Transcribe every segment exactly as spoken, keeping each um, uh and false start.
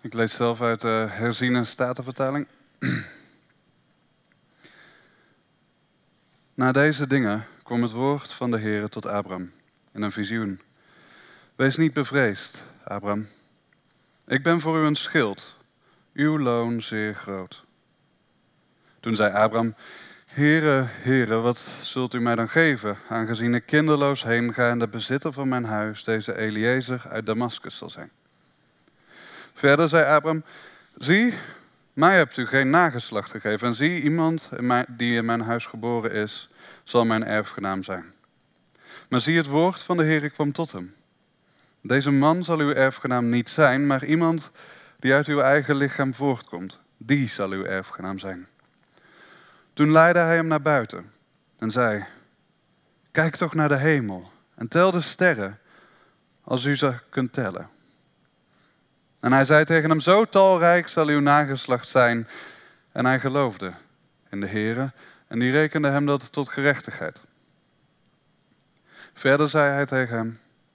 Ik lees zelf uit de herziene statenvertaling. Na deze dingen kwam het woord van de Heere tot Abram in een visioen. Wees niet bevreesd, Abram. Ik ben voor u een schild, uw loon zeer groot. Toen zei Abram, Heere, Heere, wat zult u mij dan geven, aangezien ik kinderloos heen ga en de bezitter van mijn huis, deze Eliezer uit Damaskus, zal zijn. Verder zei Abram, zie, mij hebt u geen nageslacht gegeven en zie, iemand die in mijn huis geboren is, zal mijn erfgenaam zijn. Maar zie, het woord van de Heere kwam tot hem. Deze man zal uw erfgenaam niet zijn, maar iemand die uit uw eigen lichaam voortkomt, die zal uw erfgenaam zijn. Toen leidde hij hem naar buiten en zei, kijk toch naar de hemel en tel de sterren, als u ze kunt tellen. En hij zei tegen hem, zo talrijk zal uw nageslacht zijn. En hij geloofde in de Heere en die rekende hem dat tot gerechtigheid. Verder zei hij tegen hem,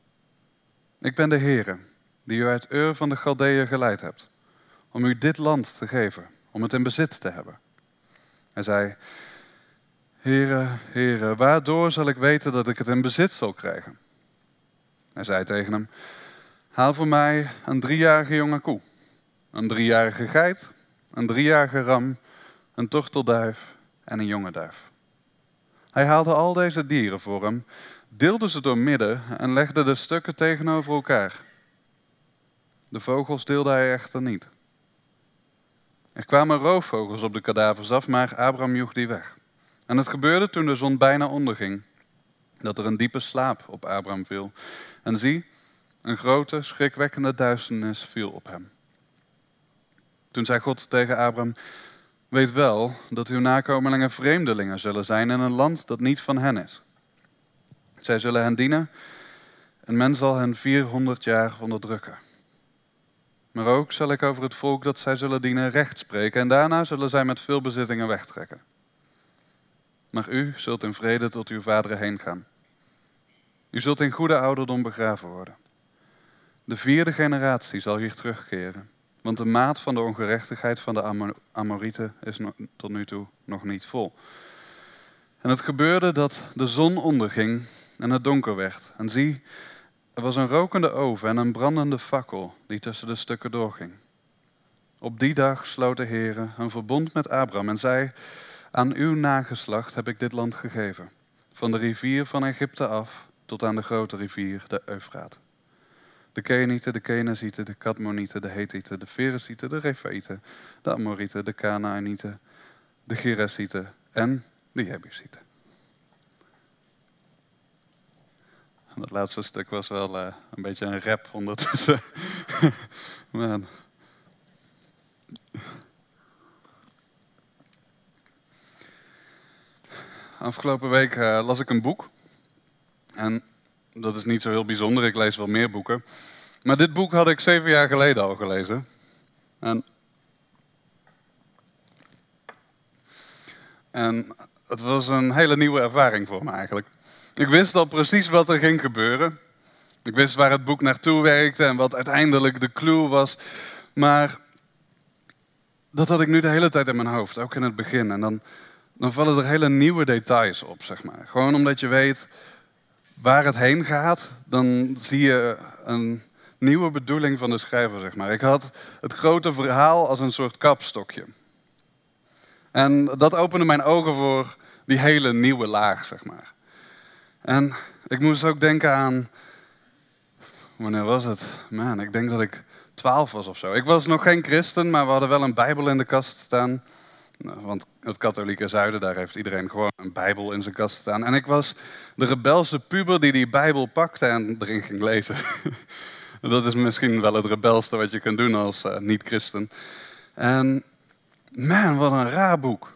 ik ben de Heere, die u uit Ur van de Galdeeën geleid hebt, om u dit land te geven, om het in bezit te hebben. Hij zei, Heere, Heere, waardoor zal ik weten dat ik het in bezit zal krijgen? Hij zei tegen hem, haal voor mij een driejarige jonge koe, een driejarige geit, een driejarige ram, een tortelduif en een jonge duif. Hij haalde al deze dieren voor hem, deelde ze door midden en legde de stukken tegenover elkaar. De vogels deelde hij echter niet. Er kwamen roofvogels op de kadavers af, maar Abram joeg die weg. En het gebeurde toen de zon bijna onderging, dat er een diepe slaap op Abram viel. En zie, een grote, schrikwekkende duisternis viel op hem. Toen zei God tegen Abram, weet wel dat uw nakomelingen vreemdelingen zullen zijn in een land dat niet van hen is. Zij zullen hen dienen en men zal hen vierhonderd jaar onderdrukken. Maar ook zal ik over het volk dat zij zullen dienen recht spreken en daarna zullen zij met veel bezittingen wegtrekken. Maar u zult in vrede tot uw vaderen heen gaan. U zult in goede ouderdom begraven worden. De vierde generatie zal hier terugkeren, want de maat van de ongerechtigheid van de Amorieten is tot nu toe nog niet vol. En het gebeurde dat de zon onderging en het donker werd. En zie, er was een rokende oven en een brandende fakkel die tussen de stukken doorging. Op die dag sloot de Heere een verbond met Abram en zei, aan uw nageslacht heb ik dit land gegeven, van de rivier van Egypte af tot aan de grote rivier, de Eufraat. De Kenieten, de Kenazieten, de Kadmonieten, de Hethieten, de Ferezieten, de Refaïten, de Amorieten, de Kanaanieten, de Geresieten en de Jebusieten. Dat laatste stuk was wel uh, een beetje een rap ondertussen. Man. Afgelopen week uh, las ik een boek. En dat is niet zo heel bijzonder, ik lees wel meer boeken. Maar dit boek had ik zeven jaar geleden al gelezen. En, en het was een hele nieuwe ervaring voor me eigenlijk. Ik wist al precies wat er ging gebeuren. Ik wist waar het boek naartoe werkte en wat uiteindelijk de clue was. Maar dat had ik nu de hele tijd in mijn hoofd, ook in het begin. En dan, dan vallen er hele nieuwe details op, zeg maar. Gewoon omdat je weet waar het heen gaat, dan zie je een nieuwe bedoeling van de schrijver, zeg maar. Ik had het grote verhaal als een soort kapstokje. En dat opende mijn ogen voor die hele nieuwe laag, zeg maar. En ik moest ook denken aan, wanneer was het? Man, ik denk dat ik twaalf was of zo. Ik was nog geen christen, maar we hadden wel een Bijbel in de kast staan. Want het katholieke zuiden, daar heeft iedereen gewoon een Bijbel in zijn kast staan. En ik was de rebelse puber die die Bijbel pakte en erin ging lezen. Dat is misschien wel het rebelste wat je kunt doen als uh, niet-christen. En man, wat een raar boek.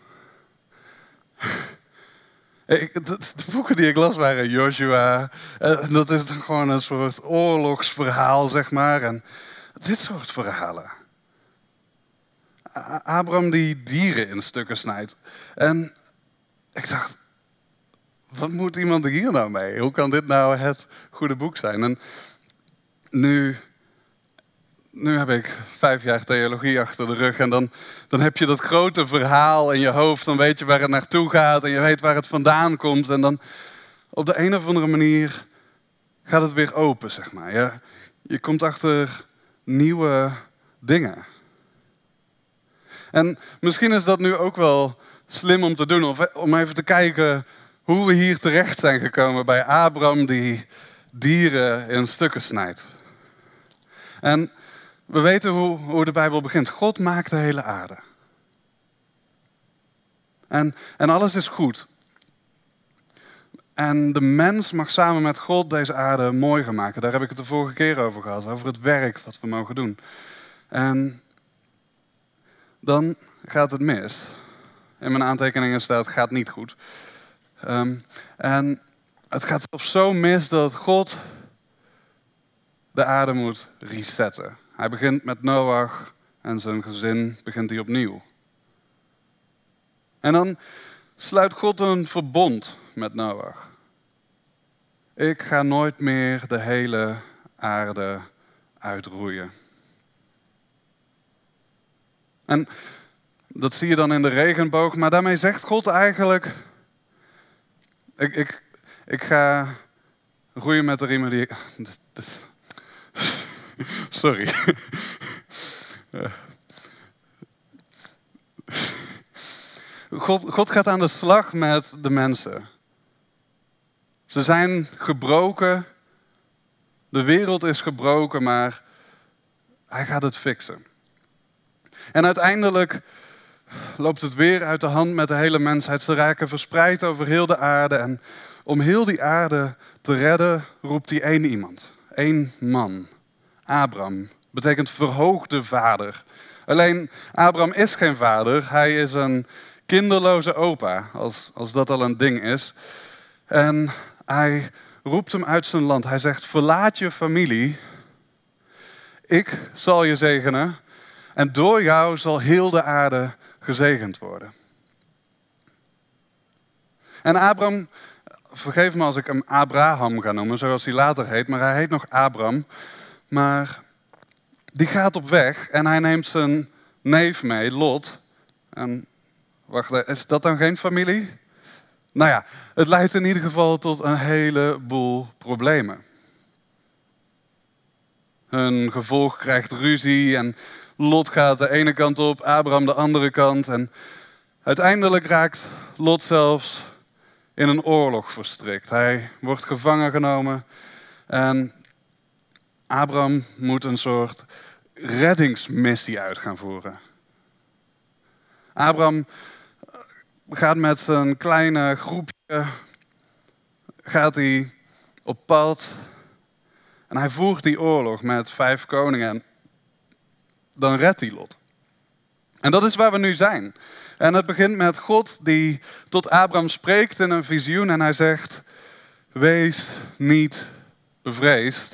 Ik, de, de boeken die ik las waren Joshua. Uh, dat is dan gewoon een soort oorlogsverhaal, zeg maar. En dit soort verhalen. Abram die dieren in stukken snijdt. En ik dacht, wat moet iemand hier nou mee? Hoe kan dit nou het goede boek zijn? En nu, nu heb ik vijf jaar theologie achter de rug en dan, dan heb je dat grote verhaal in je hoofd. Dan weet je waar het naartoe gaat en je weet waar het vandaan komt. En dan op de een of andere manier gaat het weer open, zeg maar. Je, je komt achter nieuwe dingen. En misschien is dat nu ook wel slim om te doen, of om even te kijken hoe we hier terecht zijn gekomen bij Abraham die dieren in stukken snijdt. En we weten hoe, hoe de Bijbel begint. God maakt de hele aarde. En, en alles is goed. En de mens mag samen met God deze aarde mooi gaan maken. Daar heb ik het de vorige keer over gehad. Over het werk wat we mogen doen. En dan gaat het mis. In mijn aantekeningen staat, het gaat niet goed. Um, en het gaat zelfs zo mis dat God de aarde moet resetten. Hij begint met Noach en zijn gezin begint hij opnieuw. En dan sluit God een verbond met Noach. Ik ga nooit meer de hele aarde uitroeien. En dat zie je dan in de regenboog, maar daarmee zegt God eigenlijk, ik, ik, ik ga roeien met de riemen die ik... Sorry. God, God gaat aan de slag met de mensen. Ze zijn gebroken. De wereld is gebroken, maar hij gaat het fixen. En uiteindelijk loopt het weer uit de hand met de hele mensheid. Ze raken verspreid over heel de aarde. En om heel die aarde te redden, roept hij één iemand. Eén man. Abraham. Betekent verhoogde vader. Alleen, Abraham is geen vader. Hij is een kinderloze opa, als, als dat al een ding is. En hij roept hem uit zijn land. Hij zegt, verlaat je familie. Ik zal je zegenen. En door jou zal heel de aarde gezegend worden. En Abraham, vergeef me als ik hem Abraham ga noemen, zoals hij later heet, maar hij heet nog Abraham. Maar die gaat op weg en hij neemt zijn neef mee, Lot. En wacht, is dat dan geen familie? Nou ja, het leidt in ieder geval tot een heleboel problemen. Hun gevolg krijgt ruzie en Lot gaat de ene kant op, Abraham de andere kant. En uiteindelijk raakt Lot zelfs in een oorlog verstrikt. Hij wordt gevangen genomen en Abraham moet een soort reddingsmissie uit gaan voeren. Abraham gaat met zijn kleine groepje gaat hij op pad en hij voert die oorlog met vijf koningen. Dan redt hij Lot. En dat is waar we nu zijn. En het begint met God die tot Abraham spreekt in een visioen en hij zegt, wees niet bevreesd.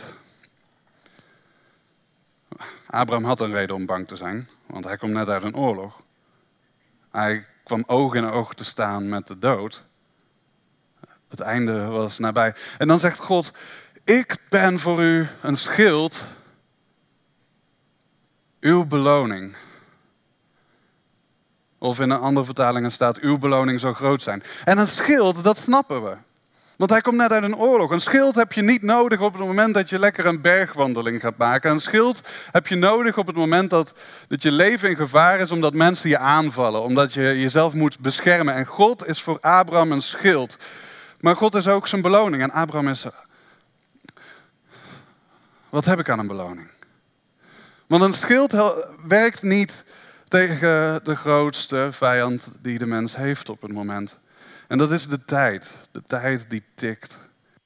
Abraham had een reden om bang te zijn, want hij komt net uit een oorlog. Hij kwam oog in oog te staan met de dood. Het einde was nabij. En dan zegt God, ik ben voor u een schild, uw beloning. Of in een andere vertalingen staat, uw beloning zal groot zijn. En een schild, dat snappen we. Want hij komt net uit een oorlog. Een schild heb je niet nodig op het moment dat je lekker een bergwandeling gaat maken. Een schild heb je nodig op het moment dat, dat je leven in gevaar is, omdat mensen je aanvallen. Omdat je jezelf moet beschermen. En God is voor Abraham een schild. Maar God is ook zijn beloning. En Abraham is, wat heb ik aan een beloning? Want een schild werkt niet tegen de grootste vijand die de mens heeft op het moment. En dat is de tijd. De tijd die tikt.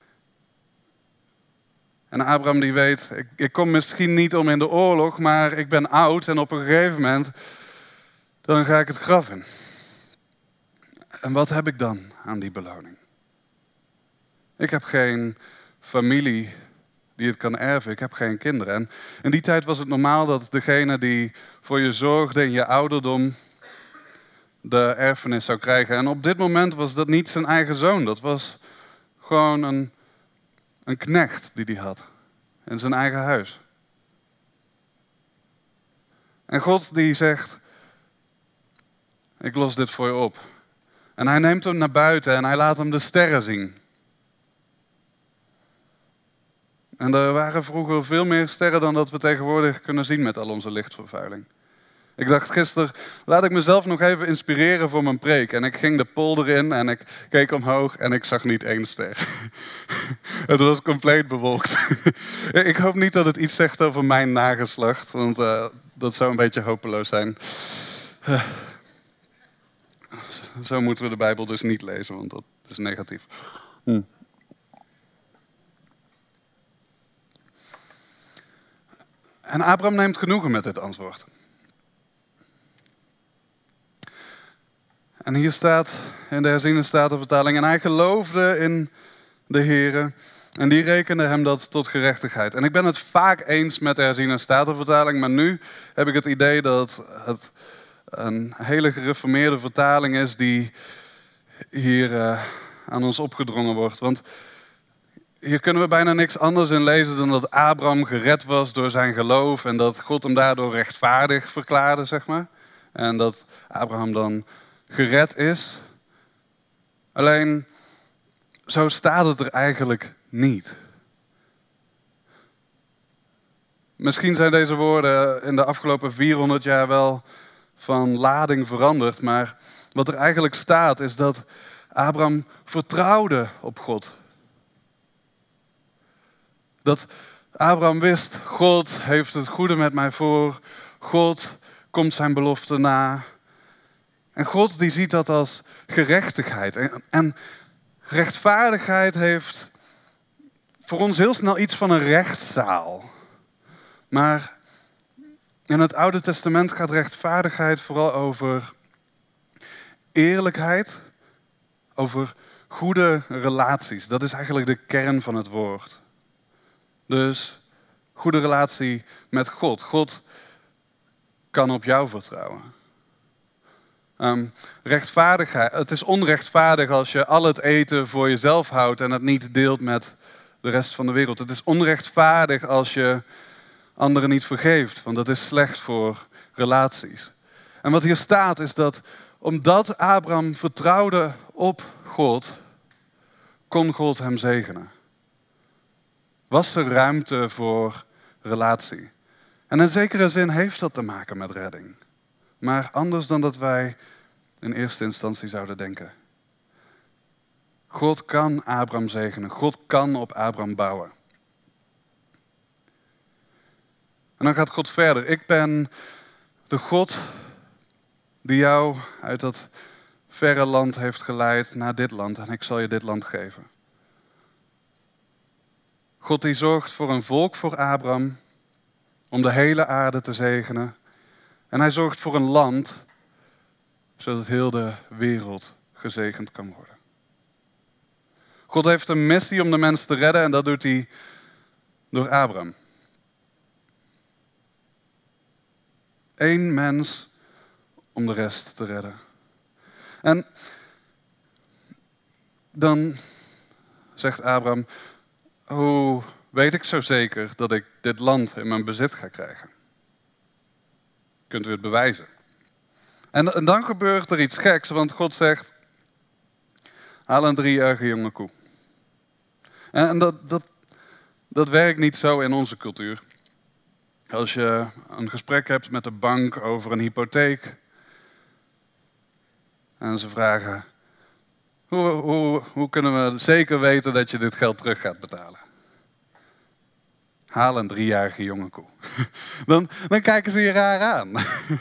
En Abraham die weet, ik, ik kom misschien niet om in de oorlog, maar ik ben oud en op een gegeven moment, dan ga ik het graf in. En wat heb ik dan aan die beloning? Ik heb geen familie die het kan erven. Ik heb geen kinderen. En in die tijd was het normaal dat degene die voor je zorgde in je ouderdom de erfenis zou krijgen. En op dit moment was dat niet zijn eigen zoon. Dat was gewoon een, een knecht die hij had in zijn eigen huis. En God die zegt, ik los dit voor je op. En hij neemt hem naar buiten en hij laat hem de sterren zien. En er waren vroeger veel meer sterren dan dat we tegenwoordig kunnen zien met al onze lichtvervuiling. Ik dacht gisteren, laat ik mezelf nog even inspireren voor mijn preek. En ik ging de polder in en ik keek omhoog en ik zag niet één ster. Het was compleet bewolkt. Ik hoop niet dat het iets zegt over mijn nageslacht, want uh, dat zou een beetje hopeloos zijn. Uh, zo moeten we de Bijbel dus niet lezen, want dat is negatief. Hm. En Abraham neemt genoegen met dit antwoord. En hier staat in de herziene statenvertaling, en hij geloofde in de Heere en die rekende hem dat tot gerechtigheid. En ik ben het vaak eens met de herziene statenvertaling, maar nu heb ik het idee dat het een hele gereformeerde vertaling is die hier uh, aan ons opgedrongen wordt. Want hier kunnen we bijna niks anders in lezen dan dat Abraham gered was door zijn geloof en dat God hem daardoor rechtvaardig verklaarde, zeg maar. En dat Abraham dan gered is. Alleen, zo staat het er eigenlijk niet. Misschien zijn deze woorden in de afgelopen vierhonderd jaar wel van lading veranderd, maar wat er eigenlijk staat is dat Abraham vertrouwde op God. Dat Abraham wist, God heeft het goede met mij voor, God komt zijn belofte na. En God die ziet dat als gerechtigheid. En, en rechtvaardigheid heeft voor ons heel snel iets van een rechtszaal. Maar in het Oude Testament gaat rechtvaardigheid vooral over eerlijkheid, over goede relaties. Dat is eigenlijk de kern van het woord. Dus goede relatie met God. God kan op jou vertrouwen. Um, rechtvaardigheid. Het is onrechtvaardig als je al het eten voor jezelf houdt en het niet deelt met de rest van de wereld. Het is onrechtvaardig als je anderen niet vergeeft, want dat is slecht voor relaties. En wat hier staat is dat omdat Abraham vertrouwde op God, kon God hem zegenen. Was er ruimte voor relatie? En in zekere zin heeft dat te maken met redding. Maar anders dan dat wij in eerste instantie zouden denken. God kan Abraham zegenen. God kan op Abraham bouwen. En dan gaat God verder. Ik ben de God die jou uit dat verre land heeft geleid naar dit land. En ik zal je dit land geven. God die zorgt voor een volk voor Abraham. Om de hele aarde te zegenen. En hij zorgt voor een land. Zodat heel de wereld gezegend kan worden. God heeft een missie om de mens te redden. En dat doet hij door Abraham. Eén mens om de rest te redden. En dan zegt Abraham, hoe weet ik zo zeker dat ik dit land in mijn bezit ga krijgen? Kunt u het bewijzen? En, en dan gebeurt er iets geks, want God zegt, haal een driejarige jonge koe. En, en dat, dat, dat werkt niet zo in onze cultuur. Als je een gesprek hebt met de bank over een hypotheek. En ze vragen, hoe, hoe, hoe kunnen we zeker weten dat je dit geld terug gaat betalen? Haal een driejarige jonge koe. Dan, dan kijken ze je raar aan.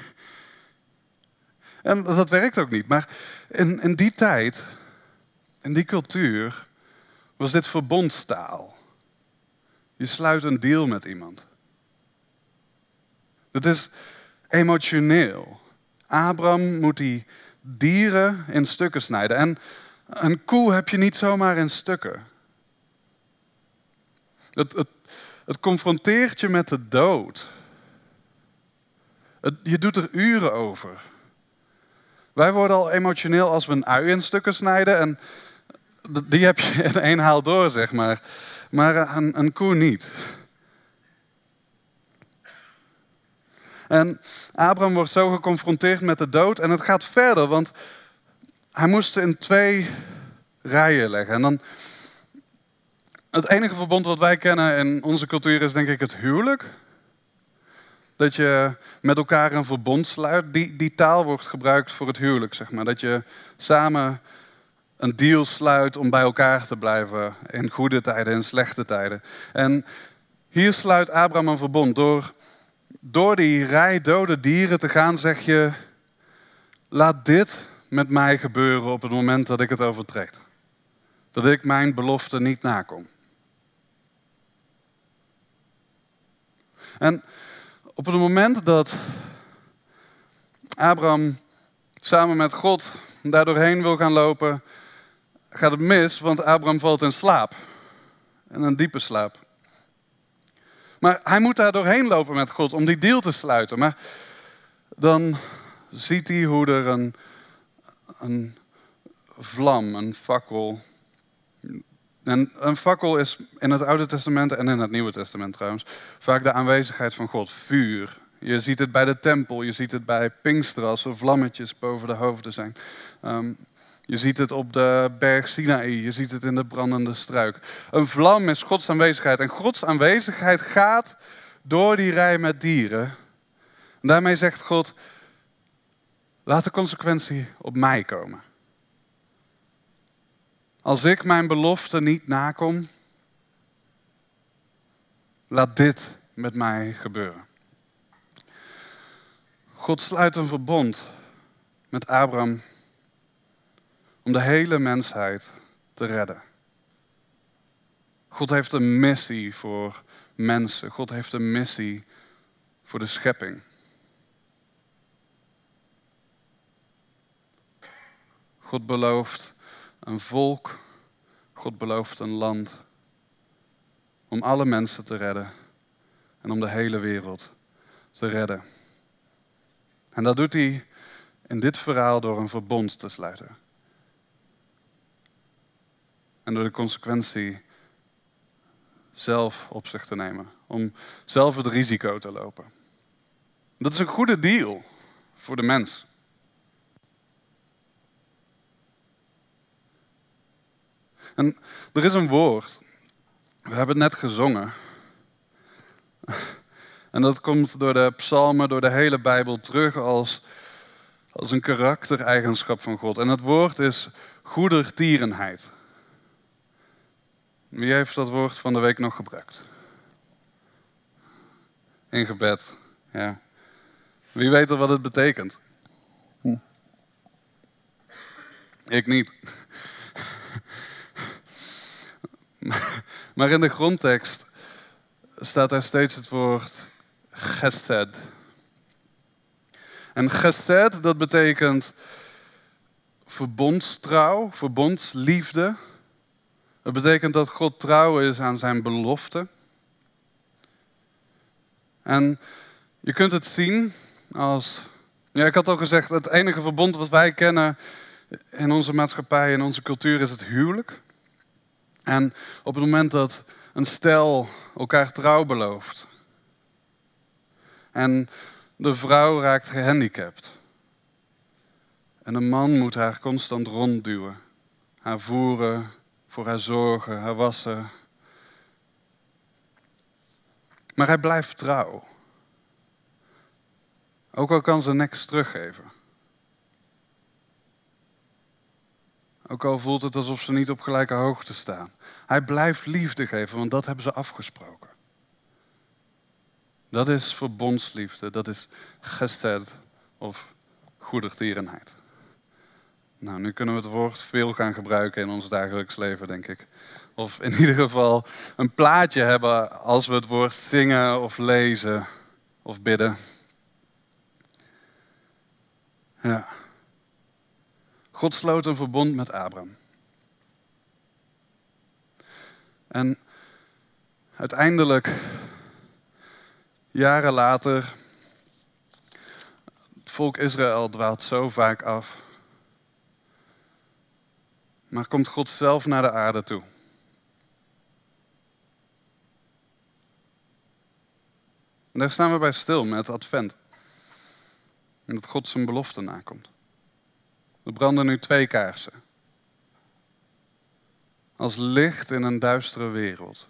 En dat werkt ook niet. Maar in, in die tijd, in die cultuur, was dit verbondstaal. Je sluit een deal met iemand. Het is emotioneel. Abraham moet die dieren in stukken snijden. En een koe heb je niet zomaar in stukken. Het, het, het confronteert je met de dood. Het, je doet er uren over. Wij worden al emotioneel als we een ui in stukken snijden. En die heb je in één haal door, zeg maar. Maar een, een koe niet. En Abraham wordt zo geconfronteerd met de dood en het gaat verder, want hij moest in twee rijen leggen. En dan, het enige verbond wat wij kennen in onze cultuur is denk ik het huwelijk. Dat je met elkaar een verbond sluit. Die, die taal wordt gebruikt voor het huwelijk, zeg maar. Dat je samen een deal sluit om bij elkaar te blijven in goede tijden en slechte tijden. En hier sluit Abraham een verbond. Door, door die rij dode dieren te gaan zeg je, laat dit met mij gebeuren op het moment dat ik het overtreed. Dat ik mijn belofte niet nakom. En op het moment dat Abraham samen met God daar doorheen wil gaan lopen, gaat het mis, want Abraham valt in slaap. In een diepe slaap. Maar hij moet daar doorheen lopen met God om die deal te sluiten. Maar dan ziet hij hoe er een, een vlam, een fakkel. En een fakkel is in het Oude Testament en in het Nieuwe Testament trouwens vaak de aanwezigheid van God, vuur. Je ziet het bij de tempel, je ziet het bij Pinksteren als er vlammetjes boven de hoofden zijn. Um, je ziet het op de berg Sinaï, je ziet het in de brandende struik. Een vlam is Gods aanwezigheid en Gods aanwezigheid gaat door die rij met dieren. En daarmee zegt God, laat de consequentie op mij komen. Als ik mijn belofte niet nakom, laat dit met mij gebeuren. God sluit een verbond met Abraham om de hele mensheid te redden. God heeft een missie voor mensen. God heeft een missie voor de schepping. God belooft een volk, God belooft een land om alle mensen te redden en om de hele wereld te redden. En dat doet hij in dit verhaal door een verbond te sluiten. En door de consequentie zelf op zich te nemen, om zelf het risico te lopen. Dat is een goede deal voor de mens. En er is een woord, we hebben het net gezongen. En dat komt door de psalmen, door de hele Bijbel terug als, als een karaktereigenschap van God. En dat woord is goedertierenheid. Wie heeft dat woord van de week nog gebruikt? In gebed, ja. Wie weet er wat het betekent? Hm. Ik niet. Maar in de grondtekst staat er steeds het woord chesed. En chesed, dat betekent verbondstrouw, verbondsliefde. Het betekent dat God trouw is aan zijn belofte. En je kunt het zien als... Ja, ik had al gezegd, het enige verbond wat wij kennen in onze maatschappij, in onze cultuur, is het huwelijk. En op het moment dat een stel elkaar trouw belooft en de vrouw raakt gehandicapt en de man moet haar constant rondduwen, haar voeren, voor haar zorgen, haar wassen. Maar hij blijft trouw. Ook al kan ze niks teruggeven. Ook al voelt het alsof ze niet op gelijke hoogte staan. Hij blijft liefde geven, want dat hebben ze afgesproken. Dat is verbondsliefde, dat is chesed of goedertierenheid. Nou, nu kunnen we het woord veel gaan gebruiken in ons dagelijks leven, denk ik. Of in ieder geval een plaatje hebben als we het woord zingen of lezen of bidden. Ja. God sloot een verbond met Abraham. En uiteindelijk, jaren later, het volk Israël dwaalt zo vaak af. Maar komt God zelf naar de aarde toe. En daar staan we bij stil met Advent. En dat God zijn belofte nakomt. Er branden nu twee kaarsen. Als licht in een duistere wereld.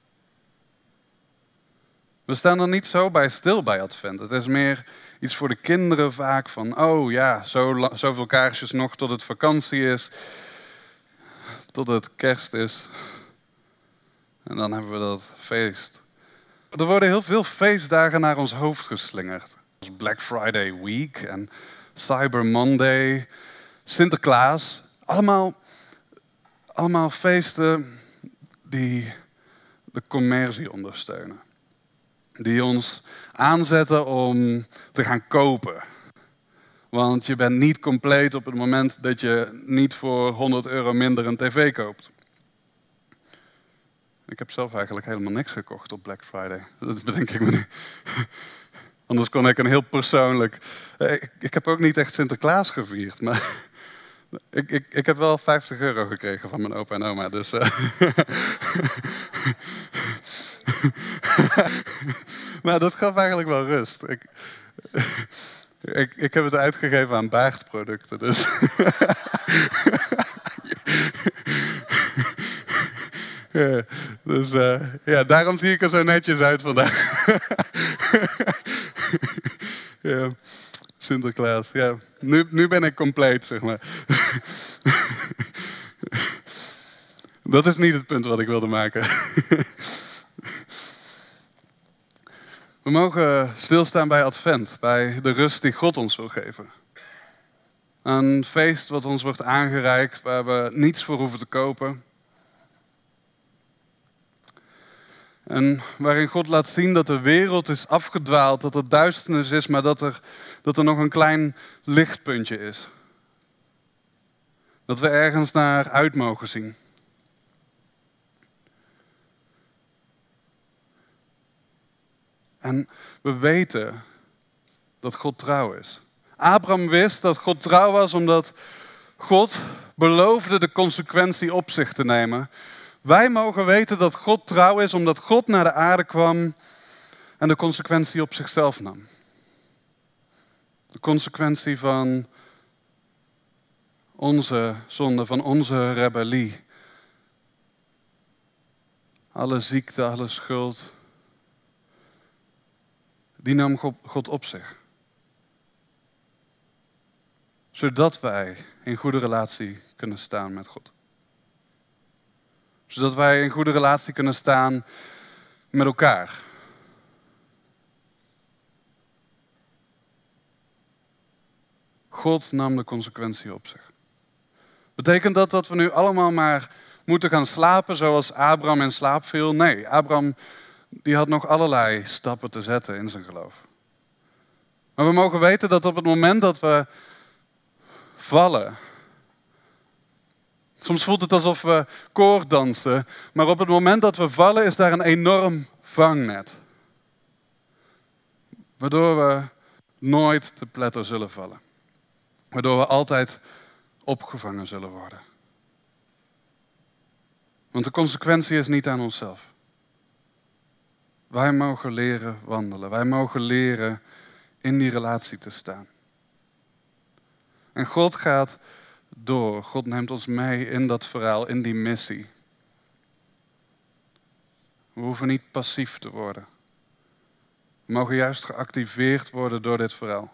We staan er niet zo bij stil bij Advent. Het is meer iets voor de kinderen vaak van, oh ja, zo, la- zoveel kaarsjes nog tot het vakantie is. Tot het kerst is. En dan hebben we dat feest. Er worden heel veel feestdagen naar ons hoofd geslingerd. Zoals Black Friday Week en Cyber Monday, Sinterklaas. Allemaal, allemaal feesten die de commercie ondersteunen. Die ons aanzetten om te gaan kopen. Want je bent niet compleet op het moment dat je niet voor honderd euro minder een tv koopt. Ik heb zelf eigenlijk helemaal niks gekocht op Black Friday. Dat bedenk ik me nu. Anders kon ik een heel persoonlijk... Ik, ik heb ook niet echt Sinterklaas gevierd, maar... Ik, ik, ik heb wel vijftig euro gekregen van mijn opa en oma, dus... Uh... Maar dat gaf eigenlijk wel rust. Ik, ik, ik heb het uitgegeven aan baardproducten, dus... Ja, dus uh, ja, daarom zie ik er zo netjes uit vandaag. Ja, Sinterklaas, ja. Nu, nu ben ik compleet, zeg maar. Dat is niet het punt wat ik wilde maken. We mogen stilstaan bij Advent, bij de rust die God ons wil geven. Een feest wat ons wordt aangereikt, waar we niets voor hoeven te kopen. En waarin God laat zien dat de wereld is afgedwaald, dat er duisternis is, maar dat er, dat er nog een klein lichtpuntje is. Dat we ergens naar uit mogen zien. En we weten dat God trouw is. Abraham wist dat God trouw was omdat God beloofde de consequentie op zich te nemen. Wij mogen weten dat God trouw is omdat God naar de aarde kwam en de consequentie op zichzelf nam. De consequentie van onze zonde, van onze rebellie. Alle ziekte, alle schuld. Die nam God op zich. Zodat wij in goede relatie kunnen staan met God. Zodat wij in goede relatie kunnen staan met elkaar. God nam de consequentie op zich. Betekent dat dat we nu allemaal maar moeten gaan slapen zoals Abraham in slaap viel? Nee, Abraham die had nog allerlei stappen te zetten in zijn geloof. Maar we mogen weten dat op het moment dat we vallen... Soms voelt het alsof we koorddansen, maar op het moment dat we vallen is daar een enorm vangnet. Waardoor we nooit te pletter zullen vallen. Waardoor we altijd opgevangen zullen worden. Want de consequentie is niet aan onszelf. Wij mogen leren wandelen. Wij mogen leren in die relatie te staan. En God gaat door. God neemt ons mee in dat verhaal, in die missie. We hoeven niet passief te worden. We mogen juist geactiveerd worden door dit verhaal.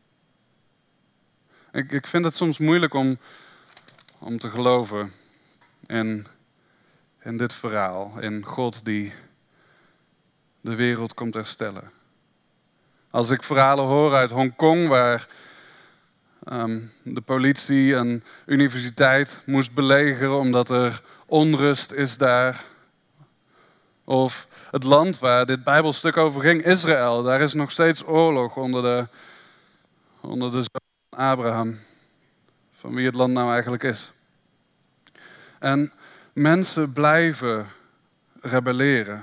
Ik, ik vind het soms moeilijk om, om te geloven in, in dit verhaal. In God die de wereld komt herstellen. Als ik verhalen hoor uit Hongkong waar um, de politie een universiteit moest belegeren omdat er onrust is daar. Of het land waar dit Bijbelstuk over ging, Israël. Daar is nog steeds oorlog onder de, onder de zoon van Abraham. Van wie het land nou eigenlijk is. En mensen blijven rebelleren.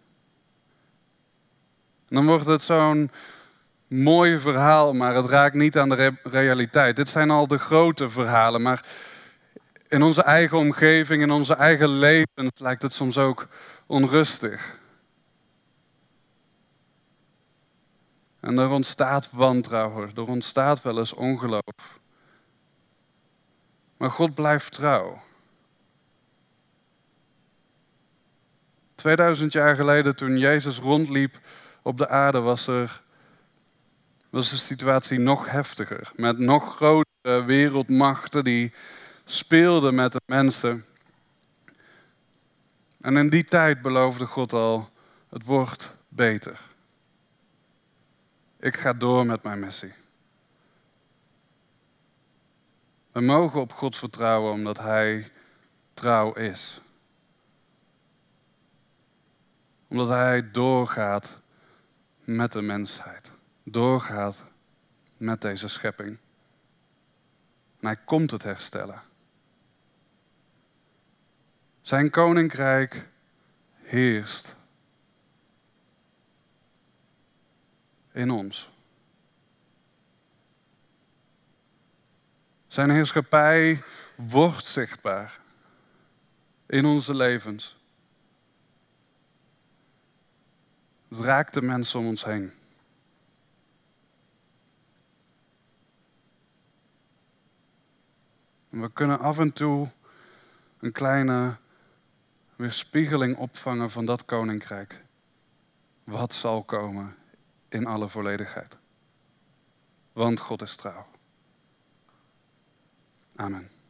En dan wordt het zo'n mooi verhaal, maar het raakt niet aan de re- realiteit. Dit zijn al de grote verhalen, maar in onze eigen omgeving, in onze eigen levens lijkt het soms ook onrustig. En er ontstaat wantrouwen, er ontstaat wel eens ongeloof. Maar God blijft trouw. tweeduizend jaar geleden, toen Jezus rondliep op de aarde, was, er, was de situatie nog heftiger. Met nog grotere wereldmachten die speelden met de mensen. En in die tijd beloofde God al, het wordt beter. Ik ga door met mijn missie. We mogen op God vertrouwen omdat Hij trouw is. Omdat Hij doorgaat met de mensheid. Doorgaat met deze schepping. En Hij komt het herstellen. Zijn koninkrijk heerst in ons. Zijn heerschappij wordt zichtbaar in onze levens. Het raakt de mensen om ons heen. En we kunnen af en toe een kleine weerspiegeling opvangen van dat koninkrijk. Wat zal komen in alle volledigheid. Want God is trouw. Amen.